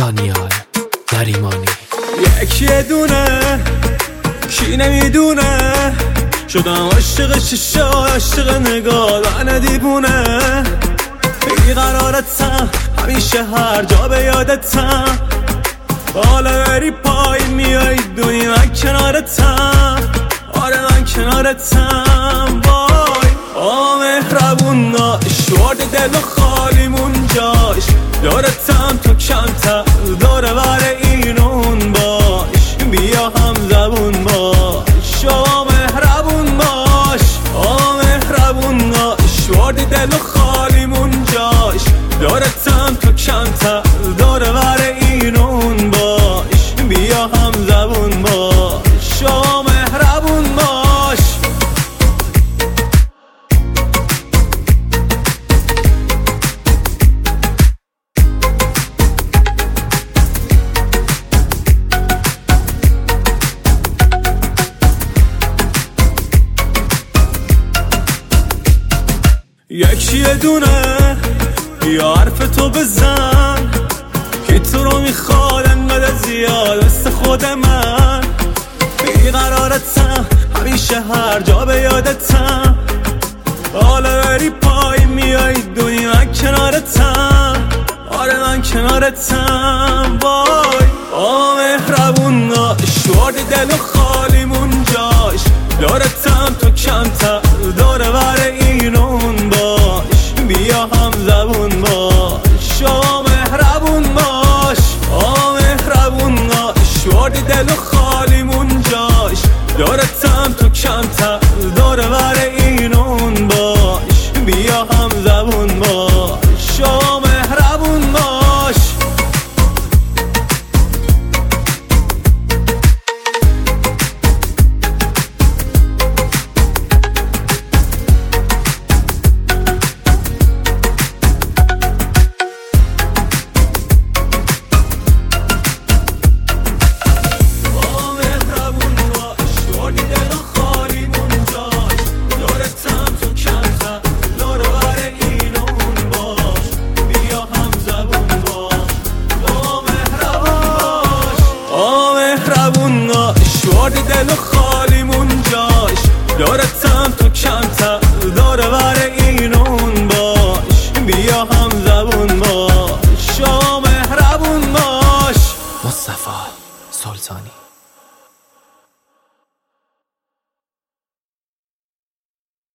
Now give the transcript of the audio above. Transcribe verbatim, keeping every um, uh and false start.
دانیال نریمانی. یکی دونه کی نمیدونه، شدم عاشق شیشه و عاشق نگاه و دیوونه. بیقرارتم همیشه هر جا به یادتم، بالا بری پایین میای دونی من کنارتم. آره من کنارتم. وای آ مهربون داشت ورد دل و خالیمون جاش، دارتم تو کمتر داره بر اینون باش، بیا هم زبون باش. آ مهربون باش آ مهربون باش ورد دل و خالیمون جاش، دارتم تو کمتر داره بر اینون باش، بیا هم زبون باش. آ مهربون باش. یکی دونه یا حرف تو بزن که تو رو میخواد انقدر زیاد مثل خود من. بیقرارتم همیشه هر جا به یادتم، بالا بری پایین میای دونی من کنارتم. آره من کنارتم. وای آ مهربون داشت ورد دل و خالیمون جاش، دارتم تو کمتر داره بر اینون باش، بیا هم زبون باش. آ مهربون باش آ مهربون باش ورد دل و خالیمون جاش، دارتم تو کمتر داره بر اینون باش، بیا هم زبون باش. آ مهربون باش. ورد دل و خالیمون جاش، دارتم تو کمتر